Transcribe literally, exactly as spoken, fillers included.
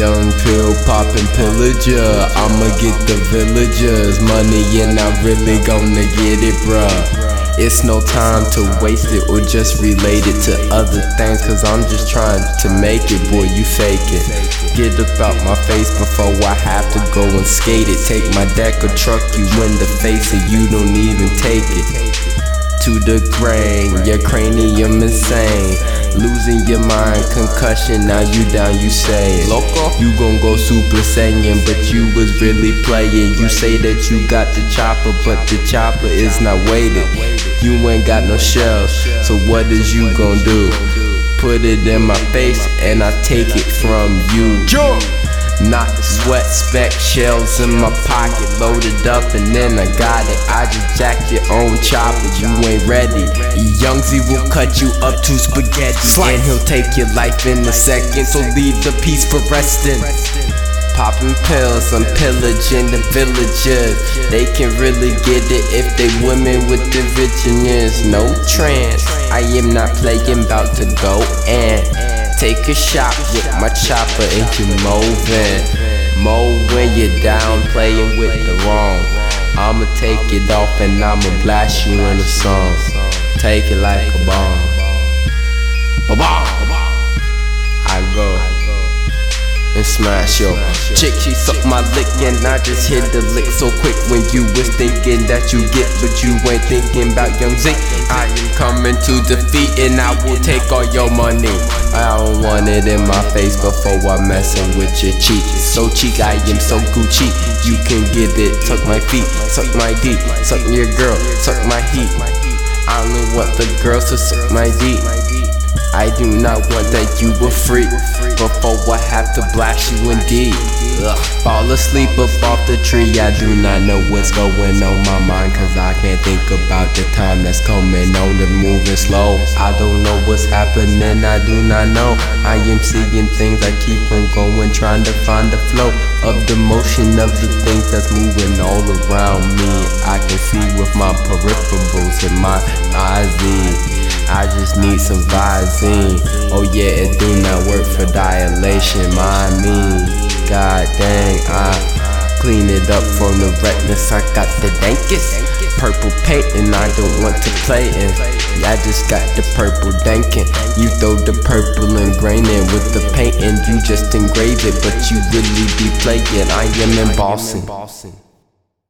young pill poppin' pillager. I'ma get the villagers money and I'm really gonna get it, bruh. It's no time to waste it or just relate it to other things, cause I'm just trying to make it, boy, you fake it. Get up out my face before I have to go and skate it. Take my deck or truck you in the face and you don't even take it. To the grain, your cranium insane. Losing your mind, concussion, now you down, you say Loco, you gon' go super saiyan, but you was really playing. You say that you got the chopper, but the chopper is not weighted. You ain't got no shells, so what is you gon' do? Put it in my face and I take it from you. Not the sweat speck, shells in my pocket, loaded up and then I got it. I just jacked your own chopper, you ain't ready. Young Z will cut you up to spaghetti, and he'll take your life in a second, so leave the peace for resting. Popping pills, I'm pillaging the villagers. They can really get it if they women with the visions. No trance, I am not playing, bout to go and take a shot with my chopper and you moving. Mo when you're down playing with the wrong. I'ma take it off and I'ma blast you in a song. Take it like a bomb. Ba-bomb. I go and smash yo chick, she suck my lick and I just hit the lick so quick. When you was thinking that you get, but you ain't thinking about Young Z. I am coming to defeat and I will take all your money. I don't want it in my face before I'm messing with your cheek. So cheek, I am so Gucci. You can get it, suck my feet, suck my D, suck your girl, suck my heat. I only want the girls to suck my D. I do not want that you were free before I have to blast you indeed. Ugh. Fall asleep up off the tree, I do not know what's going on my mind, cause I can't think about the time that's coming on and moving slow. I don't know what's happening, I do not know. I am seeing things, I keep on going, trying to find the flow of the motion of the things that's moving all around me. I can see with my peripherals and my eyes. I just need some Visine. Oh yeah, it do not work for dilation, mind me. God dang, I clean it up from the redness. I got the dankest purple paint and I don't want to play in. Yeah, I just got the purple dankin'. You throw the purple and grain in with the paint and you just engrave it, but you really be playing. I am embossing.